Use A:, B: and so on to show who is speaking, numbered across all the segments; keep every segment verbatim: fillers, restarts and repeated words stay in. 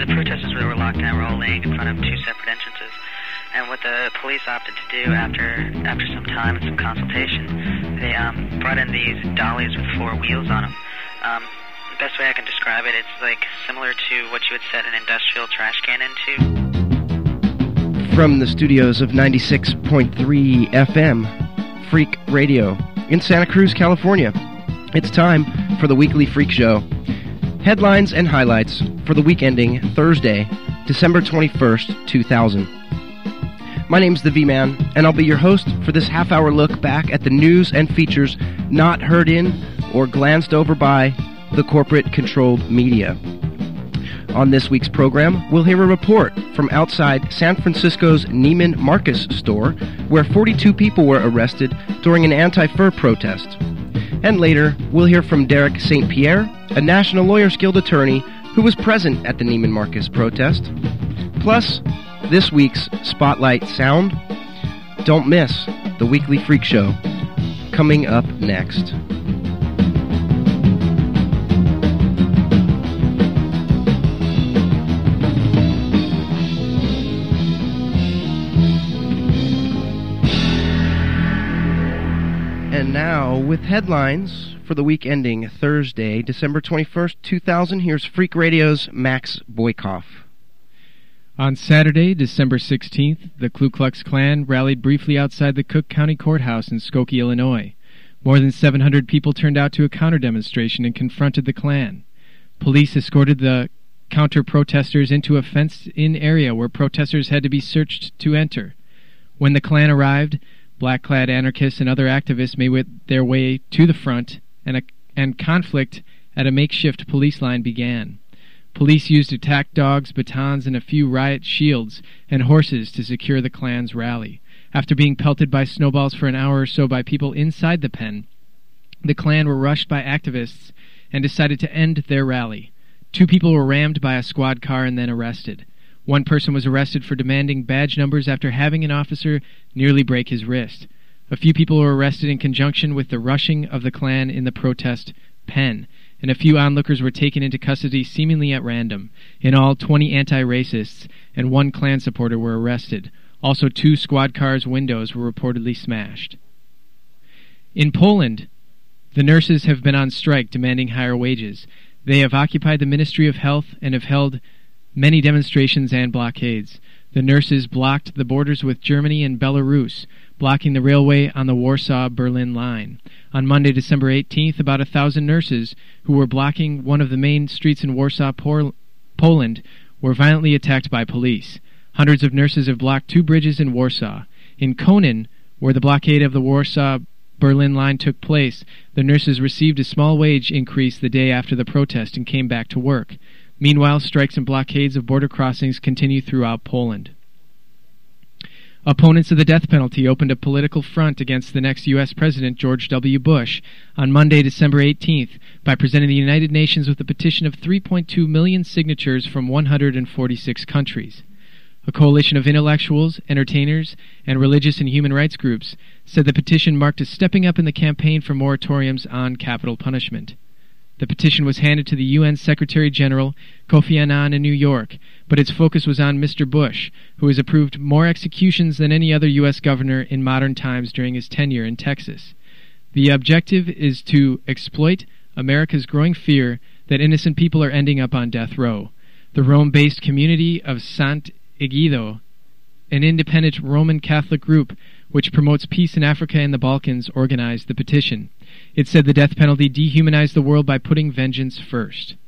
A: the protesters that were locked down were all laying in front of two separate entrances. And what the police opted to do after after some time and some consultation, they um, brought in these dollies with four wheels on them. Um, the best way I can describe it, it's like similar to what you would set an industrial trash can into.
B: From the studios of ninety-six point three F M, Freak Radio, in Santa Cruz, California, it's time for the Weekly Freak Show. Headlines and highlights for the week ending Thursday, December twenty-first, two thousand. My name's the V-Man, and I'll be your host for this half-hour look back at the news and features not heard in or glanced over by the corporate-controlled media. On this week's program, we'll hear a report from outside San Francisco's Neiman Marcus store, where forty-two people were arrested during an anti-fur protest. And later, we'll hear from Derek Saint Pierre, a National Lawyers Guild attorney who was present at the Neiman Marcus protest. Plus, this week's Spotlight Sound. Don't miss the Weekly Freak Show, coming up next. And now, with headlines for the week ending Thursday, December twenty-first, two thousand, here's Freak Radio's Max Boykoff.
C: On Saturday, December sixteenth, the Ku Klux Klan rallied briefly outside the Cook County Courthouse in Skokie, Illinois. More than seven hundred people turned out to a counter-demonstration and confronted the Klan. Police escorted the counter-protesters into a fenced-in area where protesters had to be searched to enter. When the Klan arrived, black-clad anarchists and other activists made their way to the front, and, a, and conflict at a makeshift police line began. Police used attack dogs, batons, and a few riot shields and horses to secure the Klan's rally. After being pelted by snowballs for an hour or so by people inside the pen, the Klan were rushed by activists and decided to end their rally. Two people were rammed by a squad car and then arrested. One person was arrested for demanding badge numbers after having an officer nearly break his wrist. A few people were arrested in conjunction with the rushing of the Klan in the protest pen, and a few onlookers were taken into custody seemingly at random. In all, twenty anti-racists and one Klan supporter were arrested. Also, two squad cars' windows were reportedly smashed. In Poland, the nurses have been on strike demanding higher wages. They have occupied the Ministry of Health and have held many demonstrations and blockades. The nurses blocked the borders with Germany and Belarus, blocking the railway on the Warsaw-Berlin line. On Monday, December eighteenth, about a thousand nurses who were blocking one of the main streets in Warsaw, Pol- Poland, were violently attacked by police. Hundreds of nurses have blocked two bridges in Warsaw. In Konin, where the blockade of the Warsaw-Berlin line took place, the nurses received a small wage increase the day after the protest and came back to work. Meanwhile, strikes and blockades of border crossings continue throughout Poland. Opponents of the death penalty opened a political front against the next U S President, George W. Bush, on Monday, December eighteenth, by presenting the United Nations with a petition of three point two million signatures from one hundred forty-six countries. A coalition of intellectuals, entertainers, and religious and human rights groups said the petition marked a stepping up in the campaign for moratoriums on capital punishment. The petition was handed to the U N Secretary-General Kofi Annan in New York, but its focus was on Mister Bush, who has approved more executions than any other U S governor in modern times during his tenure in Texas. The objective is to exploit America's growing fear that innocent people are ending up on death row. The Rome-based community of Sant'Egidio, an independent Roman Catholic group which promotes peace in Africa and the Balkans, organized the petition. It said the death penalty dehumanized the world by putting vengeance first.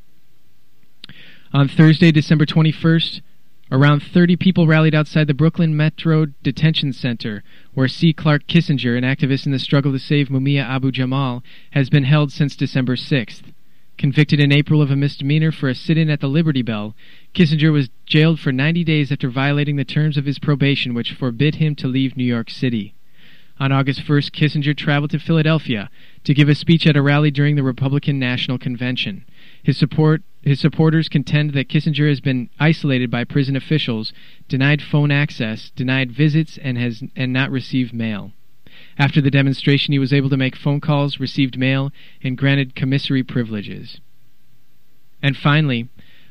C: On Thursday, December twenty-first, around thirty people rallied outside the Brooklyn Metro Detention Center, where C. Clark Kissinger, an activist in the struggle to save Mumia Abu-Jamal, has been held since December sixth. Convicted in April of a misdemeanor for a sit-in at the Liberty Bell, Kissinger was jailed for ninety days after violating the terms of his probation, which forbid him to leave New York City. On August first, Kissinger traveled to Philadelphia to give a speech at a rally during the Republican National Convention. His support, his supporters contend that Kissinger has been isolated by prison officials, denied phone access, denied visits, and has and not received mail. After the demonstration, he was able to make phone calls, received mail, and granted commissary privileges. And finally,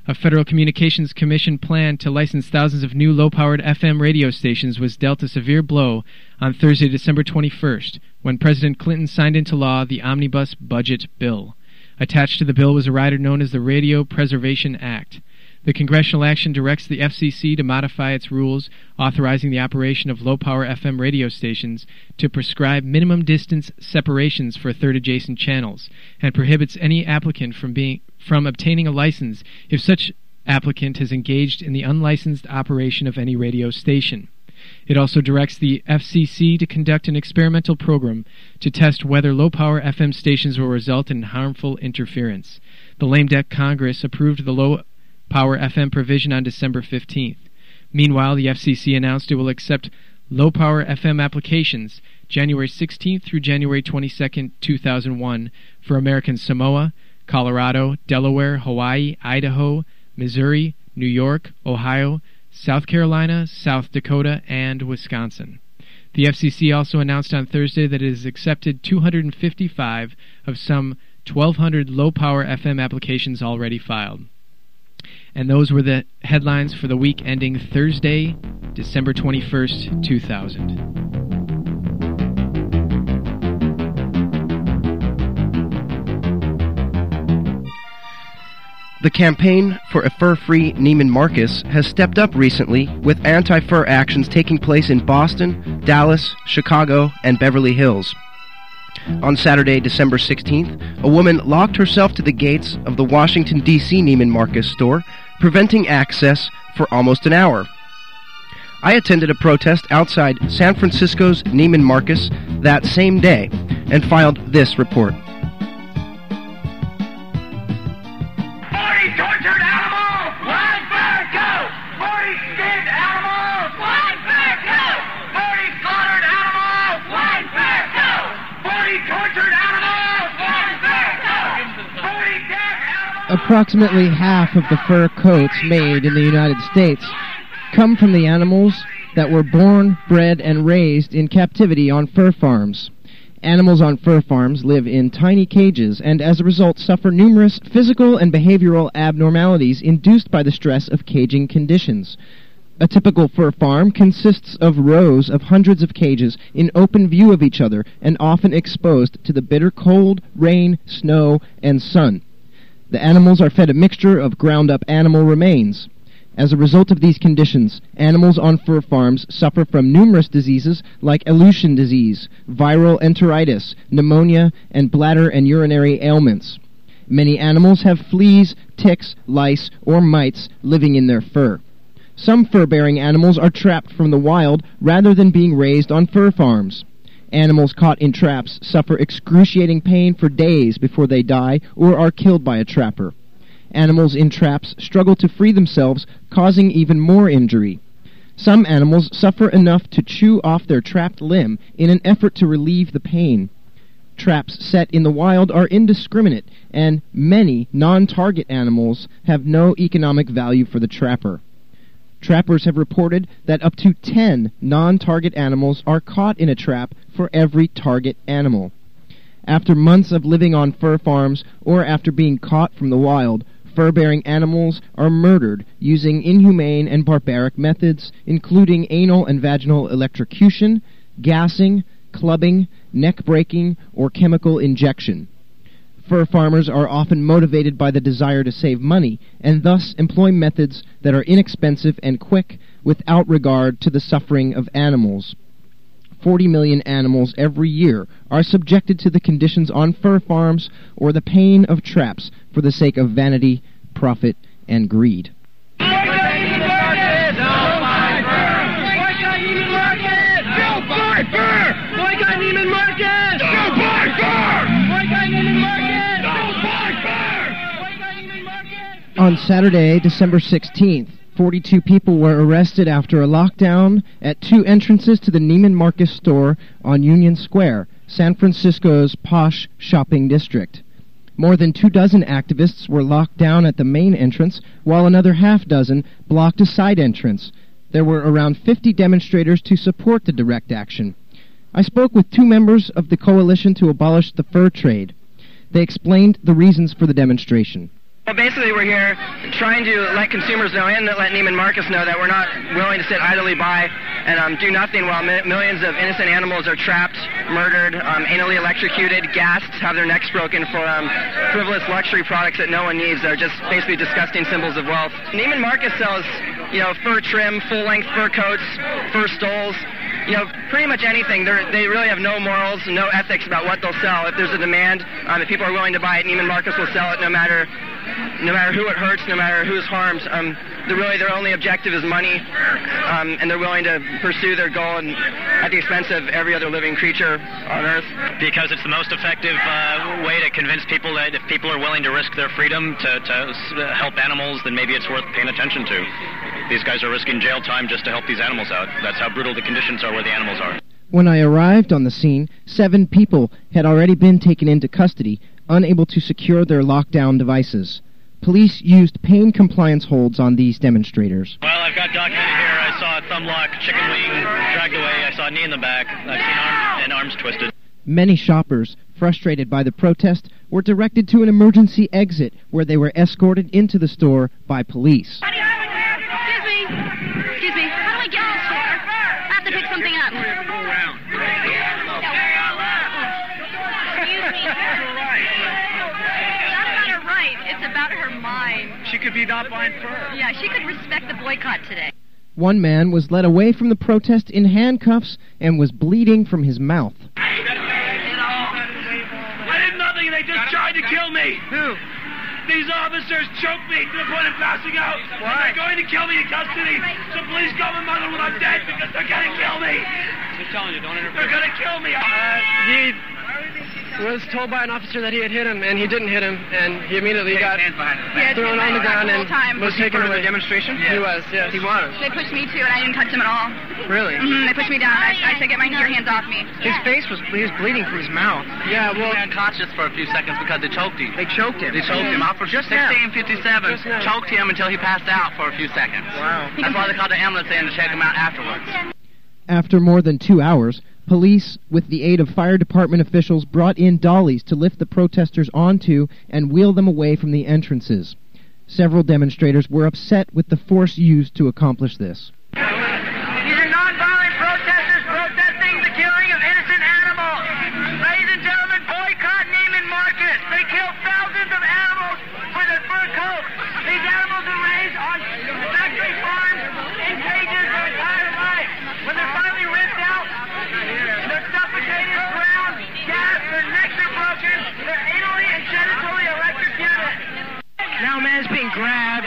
C: A Federal Communications Commission plan to license thousands of new low-powered F M radio stations was dealt a severe blow on Thursday, December twenty-first, when President Clinton signed into law the Omnibus Budget Bill. Attached to the bill was a rider known as the Radio Preservation Act. The congressional action directs the F C C to modify its rules authorizing the operation of low-power F M radio stations to prescribe minimum distance separations for third-adjacent channels, and prohibits any applicant from being from obtaining a license if such applicant has engaged in the unlicensed operation of any radio station. It also directs the F C C to conduct an experimental program to test whether low-power F M stations will result in harmful interference. The lame duck Congress approved the low-power F M provision on December fifteenth. Meanwhile, the F C C announced it will accept low-power F M applications January sixteenth through January twenty-second, two thousand one for American Samoa, Colorado, Delaware, Hawaii, Idaho, Missouri, New York, Ohio, South Carolina, South Dakota, and Wisconsin. The F C C also announced on Thursday that it has accepted two hundred fifty-five of some twelve hundred low-power F M applications already filed. And those were the headlines for the week ending Thursday, December twenty-first, two thousand.
B: The campaign for a fur-free Neiman Marcus has stepped up recently, with anti-fur actions taking place in Boston, Dallas, Chicago, and Beverly Hills. On Saturday, December sixteenth, a woman locked herself to the gates of the Washington, D C Neiman Marcus store, preventing access for almost an hour. I attended a protest outside San Francisco's Neiman Marcus that same day and filed this report.
D: forty tortured animals! One fair cow! forty skinned animals! One fair cow! forty slaughtered animals! One fair cow! forty tortured animals! One fair cow! forty dead animals!
E: Approximately half of the fur coats made in the United States come from the animals that were born, bred, and raised in captivity on fur farms. Animals on fur farms live in tiny cages and as a result suffer numerous physical and behavioral abnormalities induced by the stress of caging conditions. A typical fur farm consists of rows of hundreds of cages in open view of each other and often exposed to the bitter cold, rain, snow, and sun. The animals are fed a mixture of ground-up animal remains. As a result of these conditions, animals on fur farms suffer from numerous diseases like elution disease, viral enteritis, pneumonia, and bladder and urinary ailments. Many animals have fleas, ticks, lice, or mites living in their fur. Some fur-bearing animals are trapped from the wild rather than being raised on fur farms. Animals caught in traps suffer excruciating pain for days before they die or are killed by a trapper. Animals in traps struggle to free themselves, causing even more injury. Some animals suffer enough to chew off their trapped limb in an effort to relieve the pain. Traps set in the wild are indiscriminate, and many non-target animals have no economic value for the trapper. Trappers have reported that up to ten non-target animals are caught in a trap for every target animal. After months of living on fur farms or after being caught from the wild, fur-bearing animals are murdered using inhumane and barbaric methods, including anal and vaginal electrocution, gassing, clubbing, neck-breaking, or chemical injection. Fur farmers are often motivated by the desire to save money, and thus employ methods that are inexpensive and quick without regard to the suffering of animals. Forty million animals every year are subjected to the conditions on fur farms or the pain of traps for the sake of vanity, profit, and greed. On Saturday, December sixteenth, forty-two people were arrested after a lockdown at two entrances to the Neiman Marcus store on Union Square, San Francisco's posh shopping district. More than two dozen activists were locked down at the main entrance, while another half dozen blocked a side entrance. There were around fifty demonstrators to support the direct action. I spoke with two members of the Coalition to Abolish the Fur Trade. They explained the reasons for the demonstration.
B: Well, basically, we're here trying to let consumers know and let Neiman Marcus know that we're not willing to sit idly by and um, do nothing while mi- millions of innocent animals are trapped, murdered, um, anally electrocuted, gassed, have their necks broken for um, frivolous luxury products that no one needs. They're just basically disgusting symbols of wealth. Neiman Marcus sells, you know, fur trim, full-length fur coats, fur stoles. You know, pretty much anything. They're, they really have no morals, no ethics about what they'll sell. If there's a demand, um, if people are willing to buy it, Neiman Marcus will sell it no matter no matter who it hurts, no matter who's harmed. Um, they're really, their only objective is money, um, and they're willing to pursue their goal and at the expense of every other living creature on Earth.
F: Because it's the most effective uh, way to convince people that if people are willing to risk their freedom to, to help animals, then maybe it's worth paying attention to. These guys are risking jail time just to help these animals out. That's how brutal the conditions are where the animals are.
E: When I arrived on the scene, seven people had already been taken into custody, unable to secure their lockdown devices. Police used pain compliance holds on these demonstrators.
F: Well, I've got documented here. I saw a thumb lock, chicken wing dragged away. I saw a knee in the back. I've seen arms and arms twisted.
E: Many shoppers, frustrated by the protest, were directed to an emergency exit where they were escorted into the store by police.
G: Excuse me. Excuse me. How do I get to the store? I have to pick something up. Excuse me. It's about her mind.
F: She could be not buying fur.
G: Yeah, she could respect the boycott today.
E: One man was led away from the protest in handcuffs and was bleeding from his mouth.
D: I did nothing. They just tried to kill me.
B: Who?
D: These officers choked me to the point of passing out.
B: Why?
D: They're going to kill me in custody. So please call my mother when I'm dead because they're going to kill me.
F: Just telling you, don't interfere.
D: They're going to kill me.
B: Uh, he was told by an officer that he had hit him, and he didn't hit him, and he immediately got thrown on the ground and was taken away.
D: Demonstration?
B: He was, yes.
D: He was.
G: They pushed me too, and I didn't touch them at all.
B: Really?
G: Mm-hmm, they pushed me down. I, I said, get my your hands off me.
B: His face was, he was bleeding from his mouth. Yeah, well,
H: unconscious for a few seconds because they choked him.
B: they choked him.
H: They choked him. Officer
B: Just now.
H: sixteen fifty-seven
B: Just now.
H: choked him until he passed out for a few seconds.
B: Wow.
H: That's why they called the ambulance in to check him out afterwards.
E: After more than two hours, police, with the aid of fire department officials, brought in dollies to lift the protesters onto and wheel them away from the entrances. Several demonstrators were upset with the force used to accomplish this.
D: These are nonviolent protesters protesting the killing of innocent animals. Ladies and gentlemen, boycott Neiman Marcus. They kill thousands of animals for their fur coats. These animals are raised on factory farms in cages their entire life. When they're finally ripped out, they're suffocated, drowned, gassed, their necks are broken, they're anally and genitally electrocuted.
B: Now a man's being grabbed.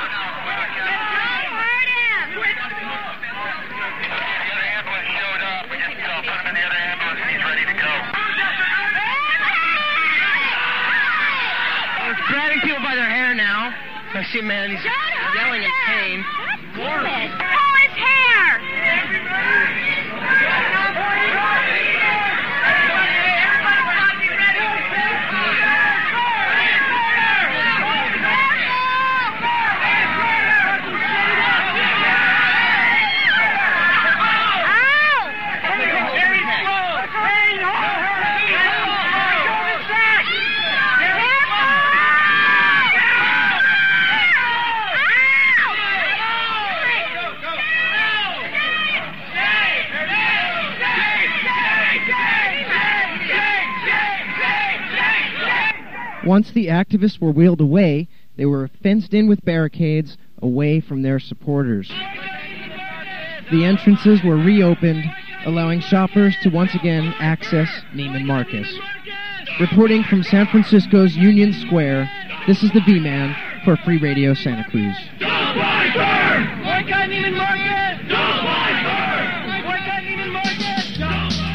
B: They're grabbing people by their hair now. I see a man, he's yelling in pain.
G: Pull his hair!
E: Once the activists were wheeled away, they were fenced in with barricades away from their supporters. The entrances were reopened, allowing shoppers to once again access Neiman Marcus. Reporting from San Francisco's Union Square, this is the V-Man for Free Radio Santa Cruz.
D: Don't buy fur! Boycott Neiman Marcus! Don't buy fur! Boycott Neiman Marcus! Don't buy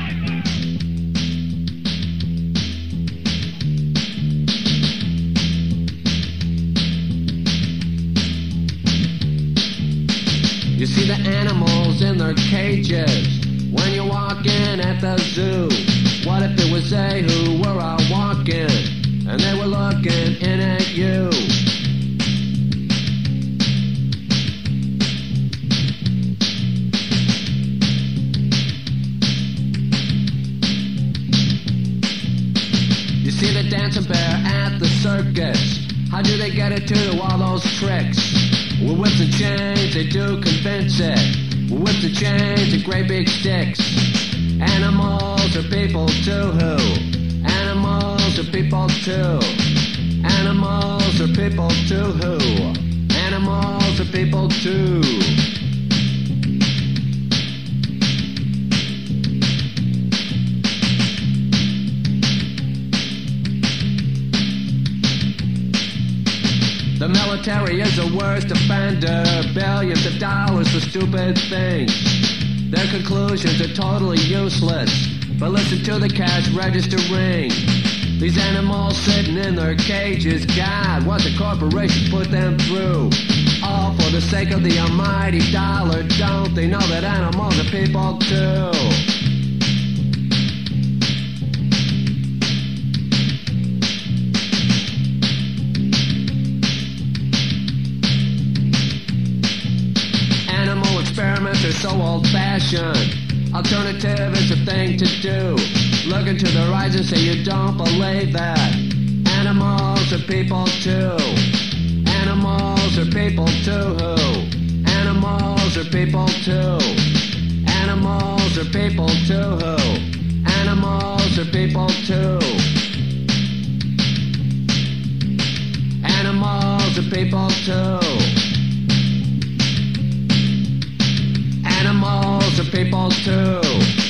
I: You see the animals in their cages when you walk in at the zoo. What if it was they who were out walking and they were looking in at you? You see the dancing bear at the circus How do they get it to do all those tricks? With whips and chains, they do convince it. With whips and chains and great big sticks. Animals are people too, who? Animals are people too. Animals are people too, who? Animals are people too. The military is the worst offender. Billions of dollars for stupid things. Their conclusions are totally useless. But listen to the cash register ring. These animals sitting in their cages. God, what the corporations put them through. All for the sake of the almighty dollar. Don't they know that animals are people too? Experiments are so old-fashioned. Alternative is a thing to do. Look into their eyes and say you don't believe that. Animals are people too. Animals are people too. Who? Animals are people too. Animals are people too. Who? Animals are people too. Animals are people too. Animals are people too.